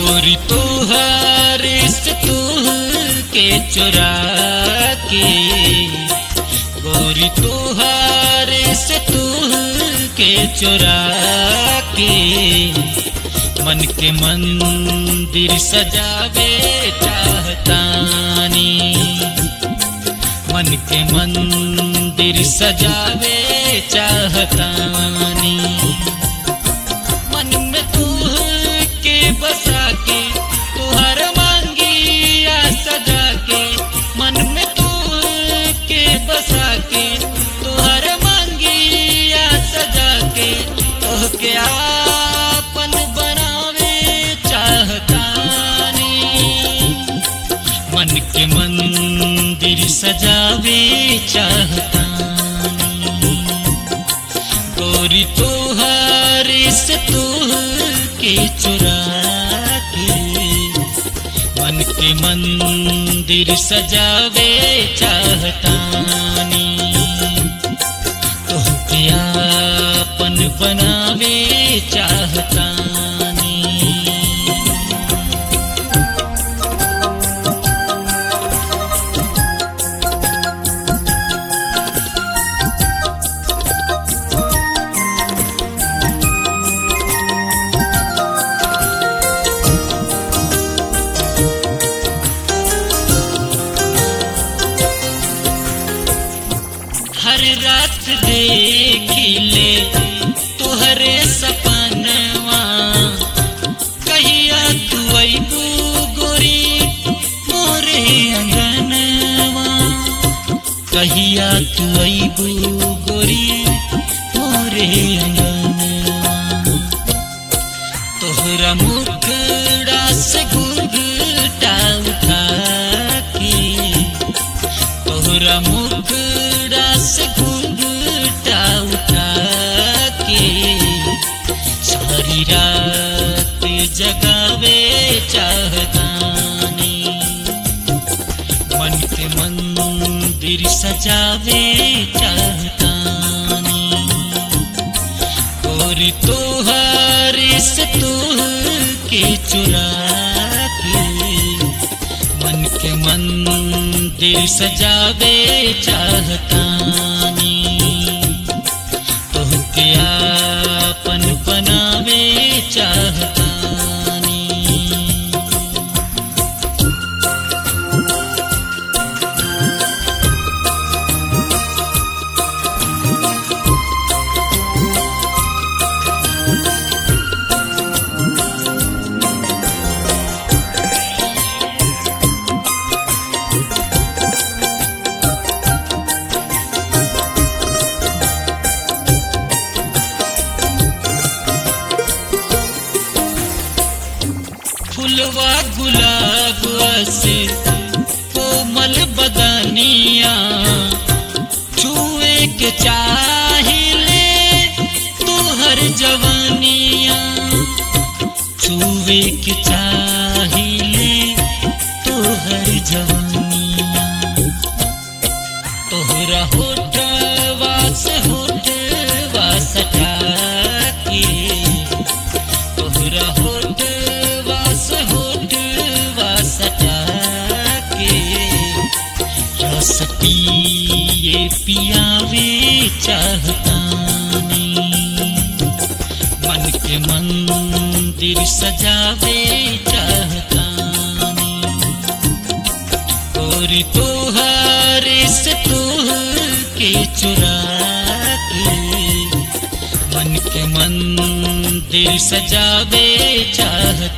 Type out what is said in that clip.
गोरी तोहरे से के चुरा के, गोरी तोहरे से के चुरा के, मन के मंदिर सजावे चाहतानी, मन के मंदिर सजावे चाहतानी। मन में तू के बसा के तुहर मांगिया सजा के, मन में तू के बसा के तुहर मांगिया सजा के, तोह के आपन बनावे चाहतानी, मन के मंदिर सजावे चाहतानी। गोरी तोहरे से के चुरा के, मन के मंदिर सजावे चाहतानी, तोहके आपन बनावे चाहतानी। हर रात देखिले तुहरे सपनवा, कहिया तू अइबू गोरी मोरे अंगनवा, कहिया तू अइबू गोरी मोरे अंगनवा। तोहरा मुखड़ा से घूंघटा उठा के, तोहरा मुखड़ा से घूंघटा उठा के, सारी रात जगावे चाहतानी, मन के मंदिर सजावे चाहतानी। गोरी तोहरे से के चुरा के, मन के मंदिर सजावे चाहतानी, तोहके आपन बनावे चाहतानी। फुलवा गुलाब से कोमल बदनिया, छुए के चाहिले तुहर जवानिया, छुए के चाहिले तुहर जवानिया। तोहरा होठवा से होठवा सटा के, तोहरा होठवा से होठवा सटा के, रस पिए पियावे चाहतानी, मन के मंदिर सजावे चाहतानी। गोरी तोहरे से के चुरा के, मन के मंदिर सजावे चाहतानी,